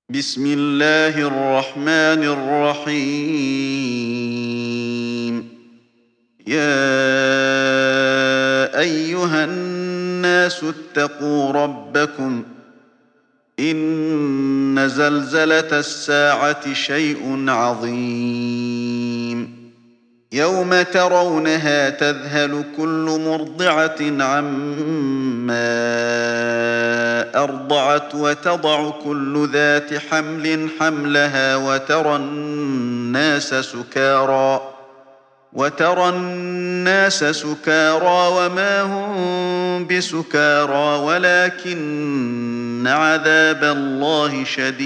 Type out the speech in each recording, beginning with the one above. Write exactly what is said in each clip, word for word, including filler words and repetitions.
بسم الله الرحمن الرحيم. يا أيها الناس اتقوا ربكم. إن زلزلة الساعة شيء عظيم. يوم ترونها تذهل كل مرضعة عما أرضعت وتضع كل ذات حمل حملها وترى الناس سكارى وترى الناس سكارى وما هم بسكارى ولكن عذاب الله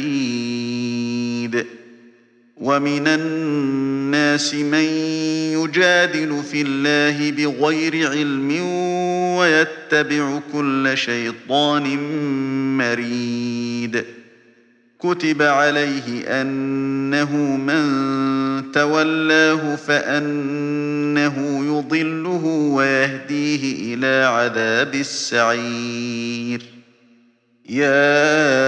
شديد. ومن الناس من يجادل في الله بغير علم ويتبع كل شيطان مريد. كتب عليه أنه من تولاه فأنه يضله ويهديه إلى عذاب السعير. يا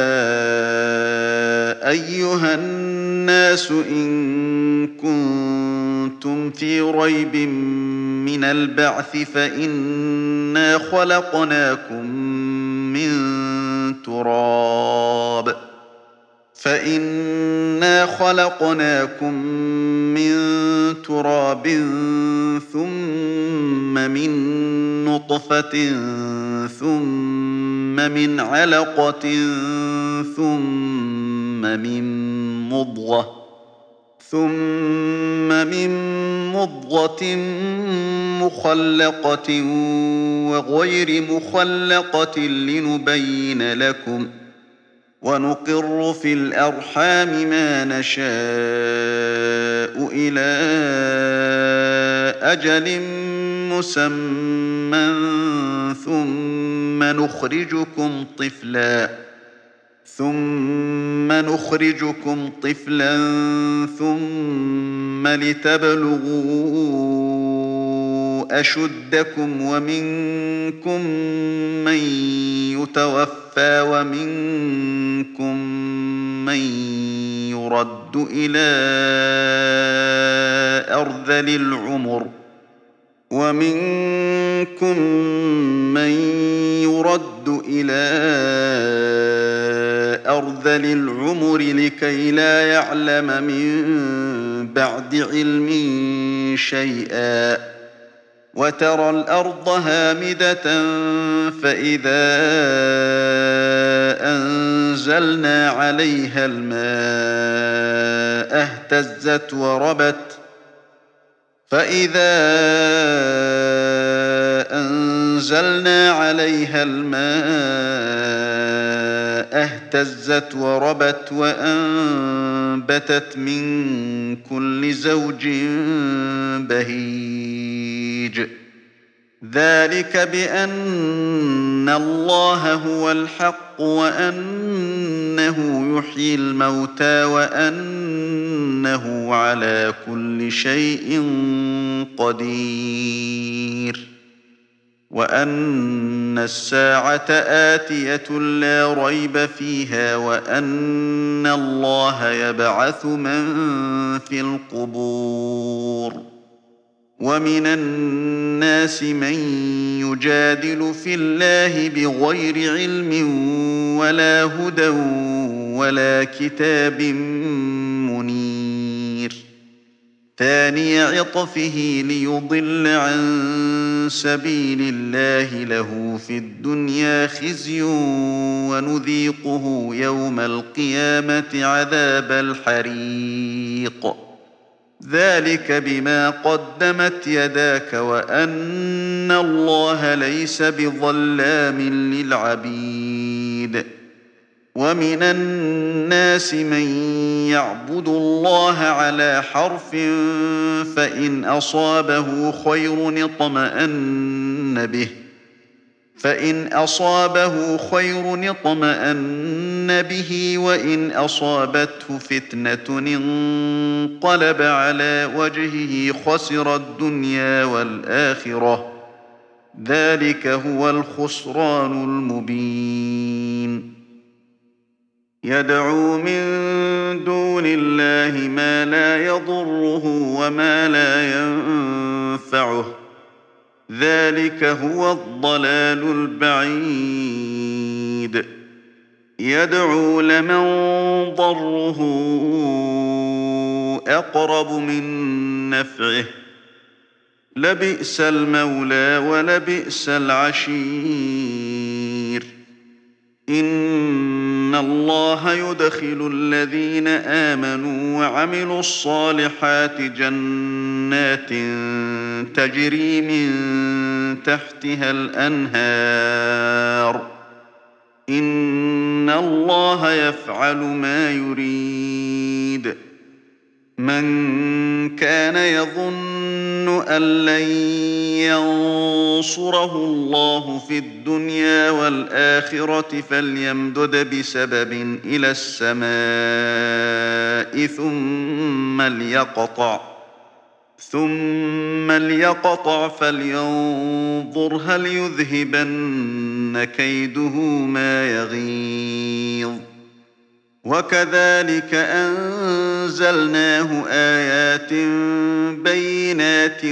أيها الناس إن كنتم في ريب من البعث فإنا خلقناكم من تراب فإنا خلقناكم من تراب ثم من نطفة ثم من علقة ثم من مضغة ثم من مضغة مخلقة وغير مخلقة لنبين لكم. ونقر في الأرحام ما نشاء إلى أجل مسمى ثم نخرجكم طفلا ثم نخرجكم طفلا ثم لتبلغوا أشدكم ومنكم من يتوفى ومنكم من يرد إلى أرذل العمر ومنكم من يرد إلى أرذل العمر لكي لا يعلم من بعد علم شيئا. وترى الأرض هامدة فإذا أنزلنا عليها الماء اهتزت وربت فإذا أنزلنا عليها الماء اهتزت وربت وأنبتت من كل زوج بهيج. ذلك بأن الله هو الحق وأنه يحيي الموتى وأنه على كل شيء قدير. وأن الساعة آتية لا ريب فيها وأن الله يبعث من في القبور. ومن الناس من يجادل في الله بغير علم ولا هدى ولا كتاب منير. ثاني عطفه ليضل عن سبيل الله له في الدنيا خزي ونذيقه يوم القيامة عذاب الحريق. ذلك بما قدمت يداك وأن الله ليس بظلام للعبيد. ومن الناس من يعبد الله على حرف فإن أصابه خير اطمأن به فإن أصابه خير اطمأن به وإن أصابته فتنة انقلب على وجهه خسر الدنيا والآخرة. ذلك هو الخسران المبين. يدعو من دون الله ما لا يضره وما لا ينفعه ذلك هو الضلال البعيد يدعو لمن ضره أقرب من نفعه لبئس المولى ولبئس العشير إن الله يدخل الذين آمنوا وعملوا الصالحات جنات تجري من تحتها الأنهار إن الله يفعل ما يريد من كان يظن أن لن ينصره الله في الدنيا والآخرة فليمدد بسبب إلى السماء ثم ليقطع ثم ليقطع فلينظر هل يذهبن كيده ما يغيظ وكذلك أنزلناه آيات بينات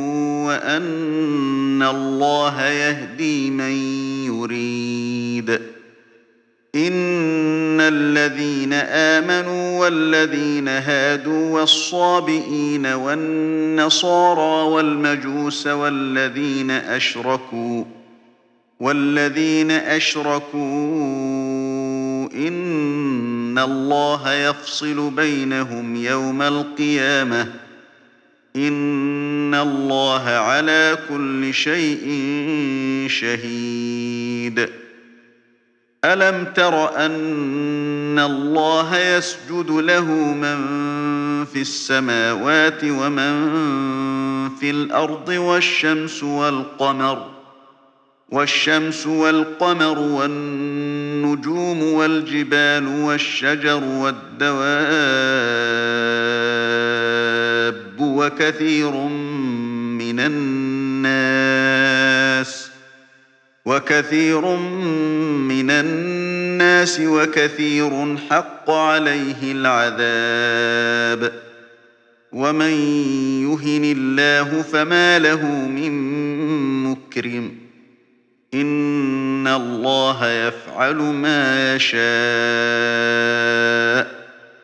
وأن الله يهدي من يريد إن الذين آمنوا والذين هادوا والصابئين والنصارى والمجوس والذين أشركوا والذين أشركوا إن الله يفصل بينهم يوم القيامة إن الله على كل شيء شهيد ألم تر أن الله يسجد له من في السماوات ومن في الأرض والشمس والقمر والشمس والقمر والنجوم والجبال والشجر والدواب وكثير من الناس وكثير من الناس وكثير حق عليه العذاب ومن يهن الله فما له من مكرم إن الله يفعل ما يشاء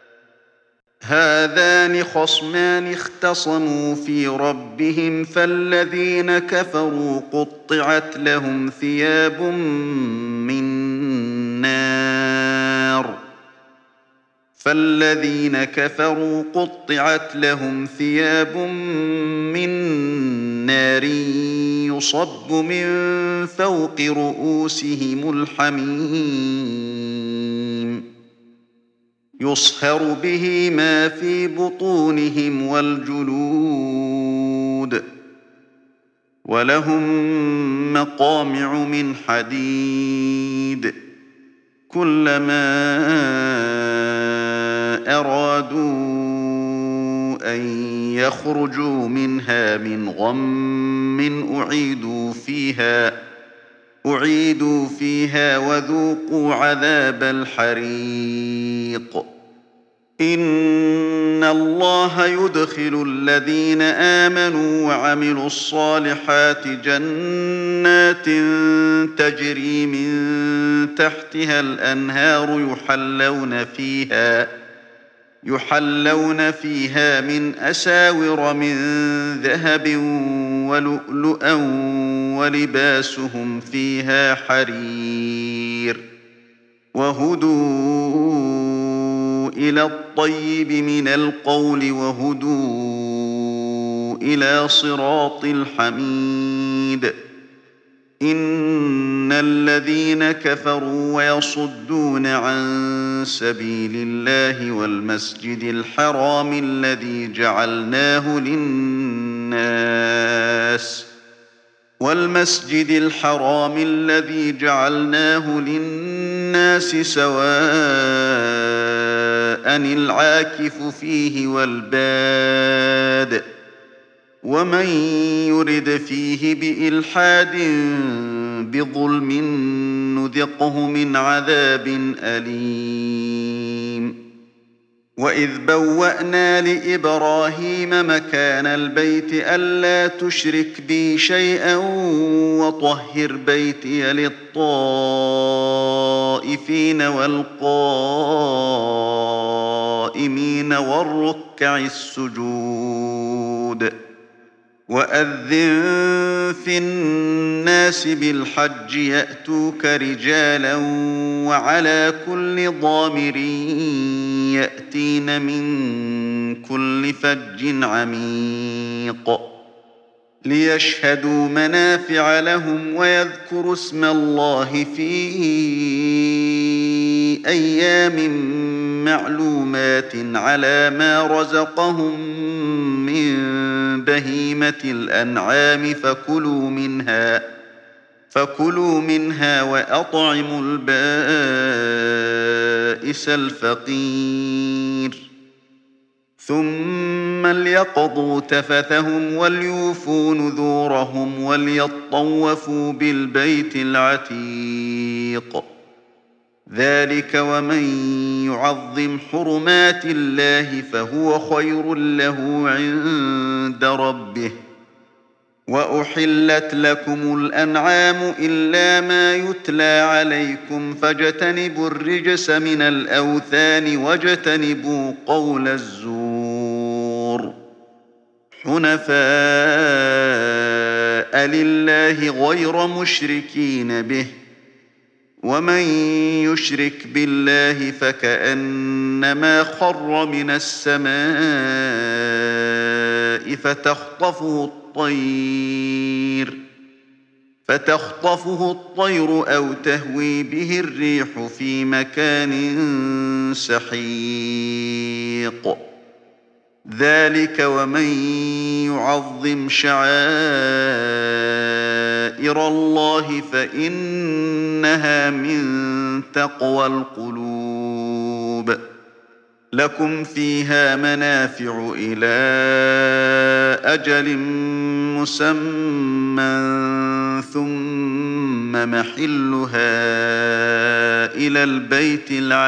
هذان خصمان اختصموا في ربهم فالذين كفروا قطعت لهم ثياب من نار فالذين كفروا قطعت لهم ثياب من نار يصب من فوق رؤوسهم الحميم يصهر به ما في بطونهم والجلود ولهم مقامع من حديد كلما أرادوا أن يخرجوا منها من غم أعيدوا فيها أعيدوا فيها وذوقوا عذاب الحريق إن الله يدخل الذين آمنوا وعملوا الصالحات جنات تجري من تحتها الأنهار يحلون فيها يحلون فيها من أساور من ذهب ولؤلؤا ولباسهم فيها حرير وهدوا إلى الطيب من القول وهدوا إلى صراط الحميد إن الذين كفروا ويصدون عن سبيل الله والمسجد الحرام الذي جعلناه للناس والمسجد الحرام الذي جعلناه للناس سواء العاكف فيه والباد ومن يرد فيه بإلحاد بظلم نذقه من عذاب أليم. وإذ بوأنا لإبراهيم مكان البيت ألا تشرك بي شيئا وطهر بيتي للطائفين والقائمين والركع السجود. وأذن في الناس بالحج يأتوك رجالا وعلى كل ضامر يأتين من كل فج عميق ليشهدوا منافع لهم ويذكروا اسم الله في أيام معلومات على ما رزقهم من بهيمة الأنعام فكلوا منها فكلوا منها وأطعموا البائس الفقير ثم ليقضوا تفثهم وليوفوا نذورهم وليطوفوا بالبيت العتيق. ذلك ومن يعظم حرمات الله فهو خير له عند ربه. وأحلت لكم الأنعام إلا ما يتلى عليكم فاجتنبوا الرجس من الأوثان واجتنبوا قول الزور حنفاء لله غير مشركين به. ومن يشرك بالله فكأنما خر من السماء فتخطفه الطير فتخطفه الطير أو تهوي به الريح في مكان سحيق. ذلك ومن يعظم شعائر الله فإنها من تقوى القلوب. لكم فيها منافع إلى أجل مسمى ثم محلها إلى البيت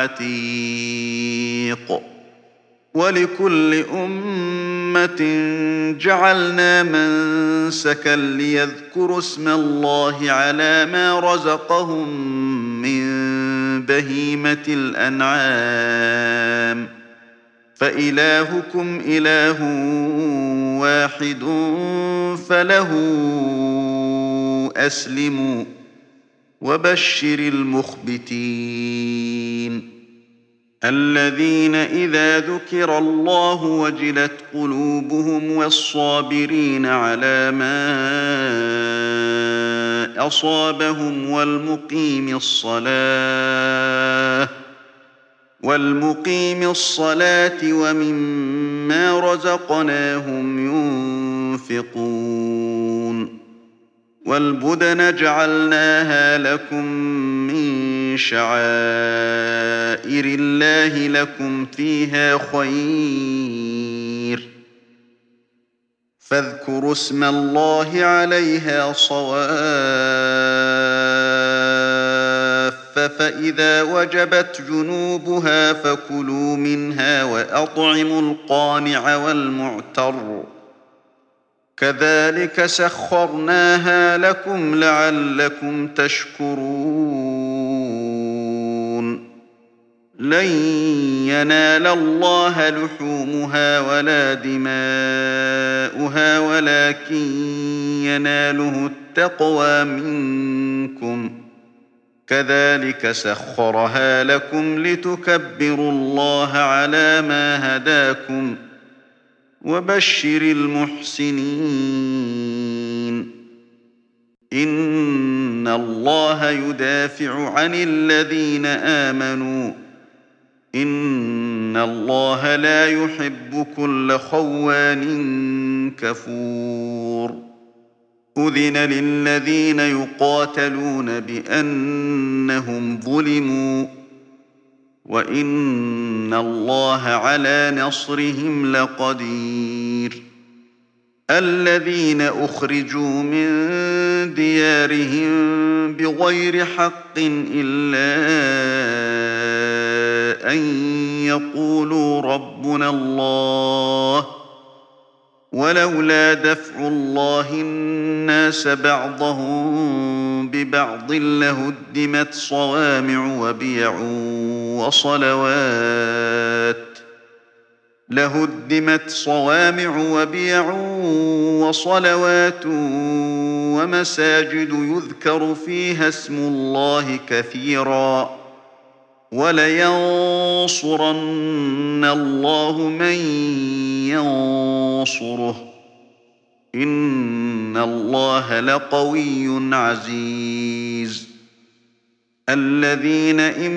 العتيق. ولكل أمة جعلنا منسكا ليذكروا اسم الله على ما رزقهم من بهيمة الأنعام فإلهكم إله واحد فله أسلموا وبشر المخبتين الذين إذا ذكر الله وجلت قلوبهم والصابرين على ما أصابهم والمقيم الصلاة والمقيم الصلاة ومما رزقناهم ينفقون. والبدن جعلناها لكم من شعائر الله لكم فيها خير فاذكروا اسم الله عليها صواف فإذا وجبت جنوبها فكلوا منها وأطعموا القانع والمعتر كذلك سخرناها لكم لعلكم تشكرون. لن ينال الله لحومها ولا دماؤها ولكن يناله التقوى منكم كذلك سخرها لكم لتكبروا الله على ما هداكم وبشر المحسنين. إن الله يدافع عن الذين آمنوا إن الله لا يحب كل خوان كفور. أذن للذين يقاتلون بأنهم ظلموا وإن الله على نصرهم لقدير. الذين أخرجوا من ديارهم بغير حق إلا أن يقولوا ربنا الله ولولا دفع الله الناس بعضهم ببعض لهدمت صوامع وبيع وصلوات لهدمت صوامع وبيع وصلوات ومساجد يذكر فيها اسم الله كثيرا ولينصرن الله من ينصره إن الله لقوي عزيز الذين إن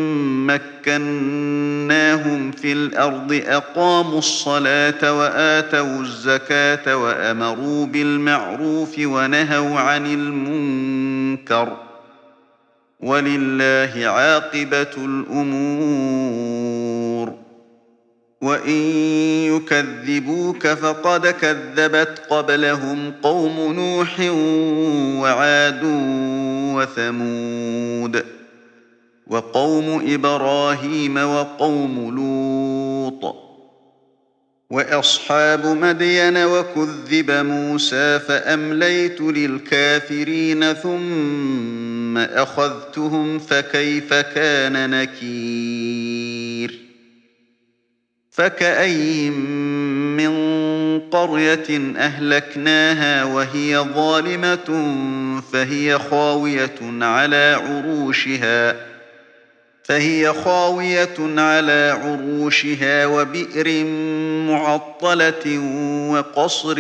مكناهم في الأرض أقاموا الصلاة وآتوا الزكاة وأمروا بالمعروف ونهوا عن المنكر ولله عاقبة الأمور وإن يكذبوك فقد كذبت قبلهم قوم نوح وعاد وثمود وقوم إبراهيم وقوم لوط وأصحاب مدين وكذب موسى فأمليت للكافرين ثم أخذتهم فكيف كان نكير فكأين من قرية أهلكناها وهي ظالمة فهي خاوية على عروشها فهي خاوية على عروشها وبئر معطلة وقصر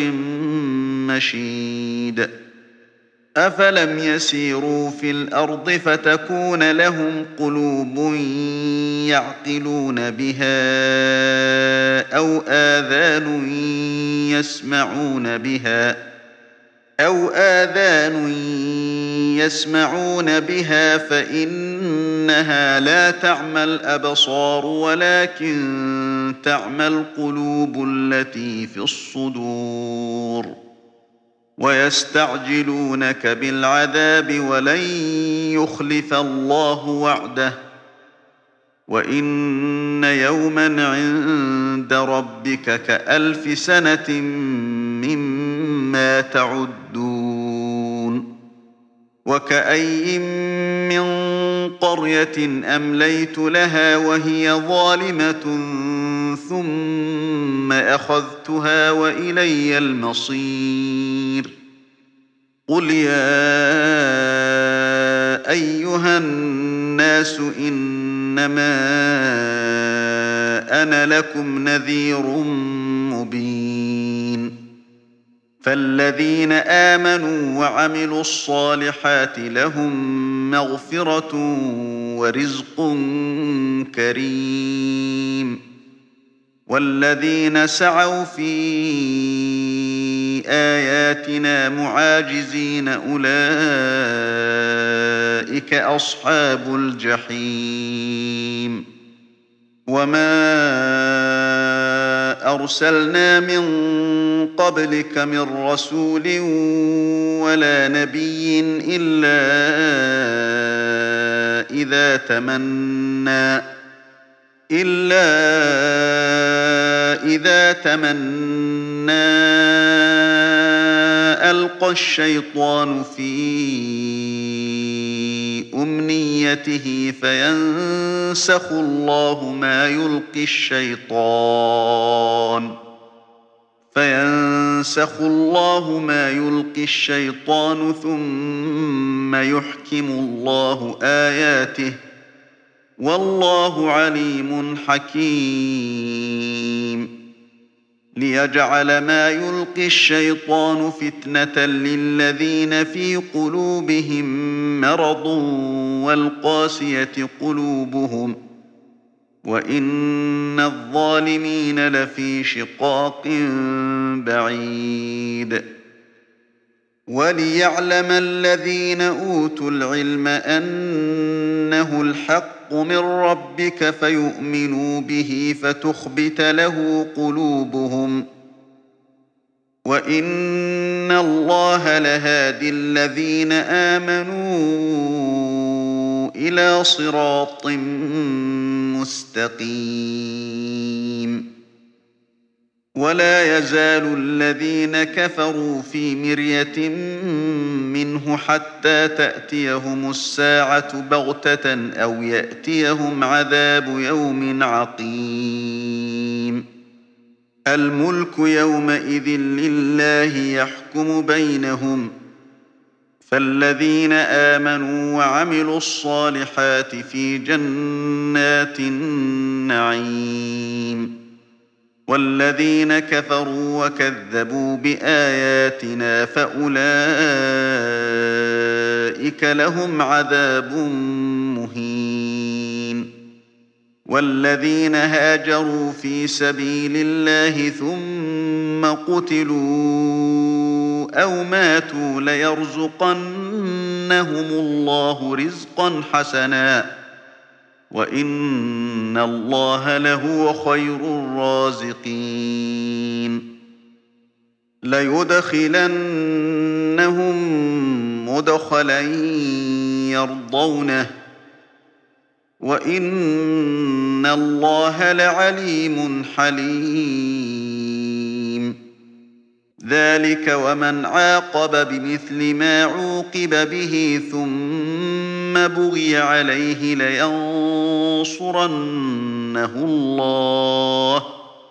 مشيد أفلم يسيروا في الأرض فتكون لهم قلوب يعقلون بها أو آذان يسمعون بها أو آذان يسمعون بها فإنها لا تعمى الأبصار ولكن تعمى القلوب التي في الصدور ويستعجلونك بالعذاب ولن يخلف الله وعده وإن يوما عند ربك كألف سنة مما تعدون وكأي من قرية أمليت لها وهي ظالمة ثم أخذتها وإلي المصير قل يا أيها الناس إنما أنا لكم نذير مبين فالذين آمنوا وعملوا الصالحات لهم مغفرة ورزق كريم والذين سعوا في آياتنا معاجزين أولئك أصحاب الجحيم وما أرسلنا من قبلك من رسول ولا نبي إلا إذا تمنى إلا إذا تمنى ألقى الشيطان في أمنيته فينسخ الله ما يلقي الشيطان فينسخ الله ما يلقي الشيطان ثم يحكم الله آياته والله عليم حكيم ليجعل ما يلقي الشيطان فتنة للذين في قلوبهم مرض والقاسية قلوبهم وإن الظالمين لفي شقاق بعيد وليعلم الذين أوتوا العلم أنه الحق من ربك فيؤمنوا به فتخبت له قلوبهم وإن الله لهادي الذين آمنوا إلى صراط مستقيم ولا يزال الذين كفروا في مرية منه حتى تأتيهم الساعة بغتة أو يأتيهم عذاب يوم عقيم الملك يومئذ لله يحكم بينهم فالذين آمنوا وعملوا الصالحات في جنات النعيم والذين كفروا وكذبوا بآياتنا فأولئك لهم عذاب مهين والذين هاجروا في سبيل الله ثم قتلوا أو ماتوا ليرزقنهم الله رزقا حسنا وإن الله لهو خير الرازقين ليدخلنهم مدخلا يرضونه وإن الله لعليم حليم ذلك ومن عاقب بمثل ما عوقب به ثم بغي عليه لينصرنه الله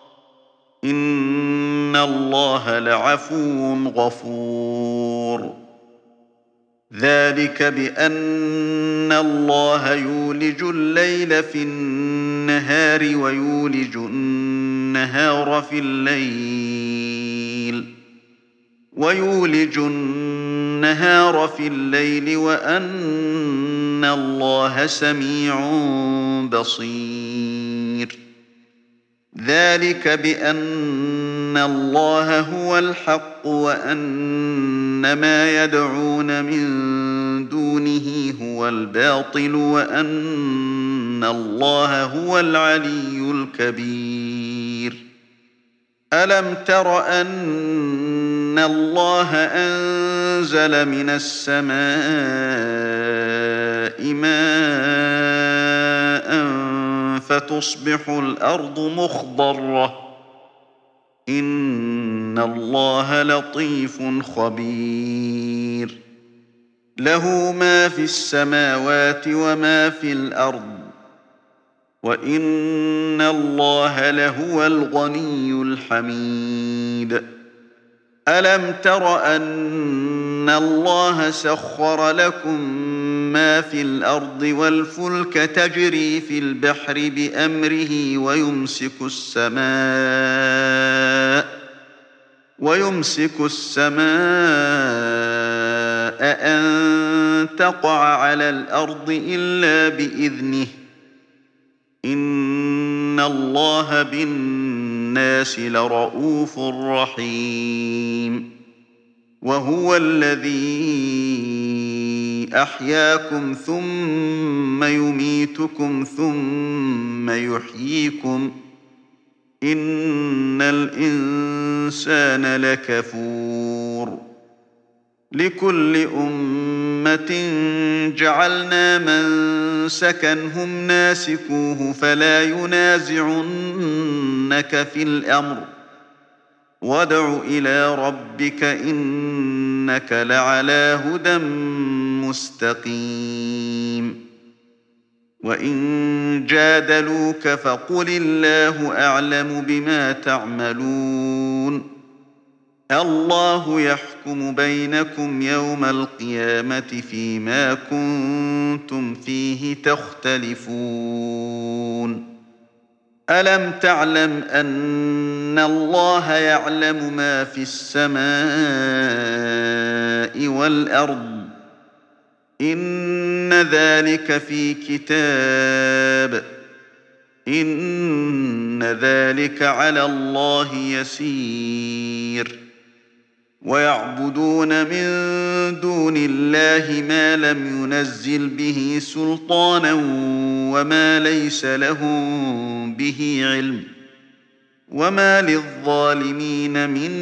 إن الله لعفو غفور ذلك بأن الله يولج الليل في النهار ويولج النهار في الليل ويولج النهار في الليل وأن الله سميع بصير ذلك بأن الله هو الحق وأن ما يدعون من دونه هو الباطل وأن الله هو العلي الكبير ألم تر أن الله أنزل من السماء ماء فتصبح الأرض مخضرة إن الله لطيف خبير له ما في السماوات وما في الأرض وإن الله لهو الغني الحميد ألم تر أن الله سخر لكم ما في الأرض والفلك تجري في البحر بأمره ويمسك السماء ويمسك السماء أن تقع على الأرض إلا بإذنه إن الله بالناس لرءوف رحيم وهو الذي أحياكم ثم يميتكم ثم يحييكم إن الإنسان لكفور لكل أمة جعلنا منسكا هم ناسكوه فلا ينازعنك في الأمر وادع إلى ربك إنك لعلى هدى مستقيم وإن جادلوك فقل الله أعلم بما تعملون الله يحكم بينكم يوم القيامة فيما كنتم فيه تختلفون ألم تعلم أن الله يعلم ما في السماء والأرض إن ذلك في كتاب إن ذلك على الله يسير ويعبدون من دون الله ما لم ينزل به سلطانا وما ليس لهم به علم وما للظالمين من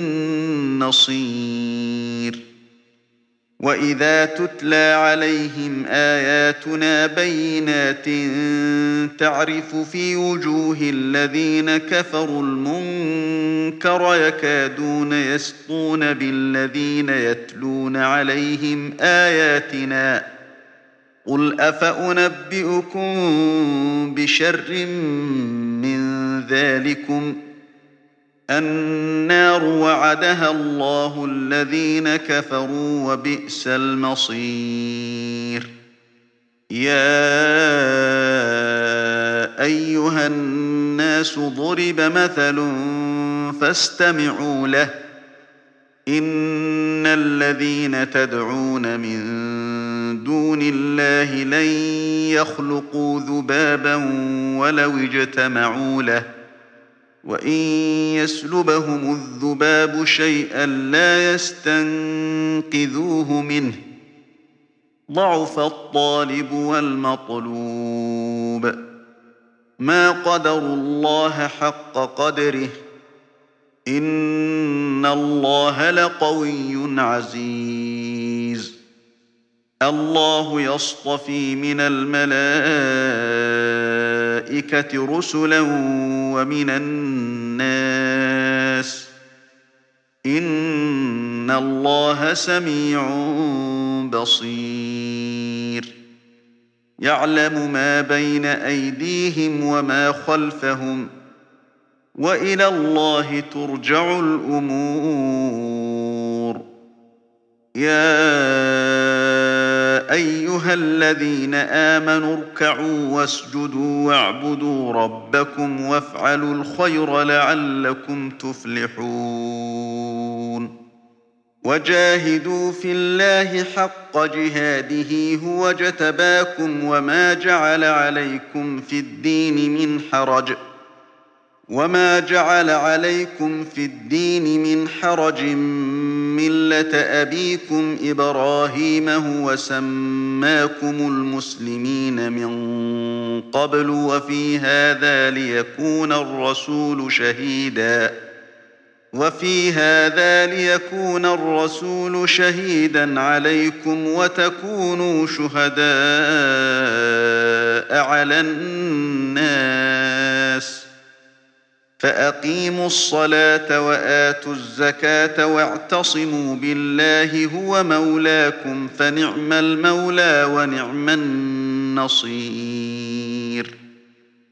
نصير. وإذا تتلى عليهم آياتنا بينات تعرف في وجوه الذين كفروا المنكر يكادون يسطون بالذين يتلون عليهم آياتنا. قل أفأنبئكم بشر من ذلكم النار وعدها الله الذين كفروا وبئس المصير. يا أيها الناس ضرب مثل فاستمعوا له. إن الذين تدعون من دون الله لن يخلقوا ذبابا ولو اجتمعوا له وإن يسلبهم الذباب شيئا لا يستنقذوه منه ضعف الطالب والمطلوب. ما قدروا الله حق قدره إن الله لقوي عزيز. الله يصطفي من الملائكة رسلا ومن الناس إن الله سميع بصير. يعلم ما بين أيديهم وما خلفهم وإلى الله ترجع الأمور. يا أيها الذين آمنوا اركعوا واسجدوا واعبدوا ربكم وافعلوا الخير لعلكم تفلحون. وجاهدوا في الله حق جهاده هو اجتباكم وما جعل عليكم في الدين من حرج وما جعل عليكم في الدين من حرج ملة أبيكم إبراهيم هو سماكم المسلمين من قبل وفي هذا ليكون الرسول شهيدا وفي هذا ليكون الرسول شهيدا عليكم وتكونوا شهداء على الناس. فأقيموا الصلاة وآتوا الزكاة واعتصموا بالله هو مولاكم فنعم المولى ونعم النصير.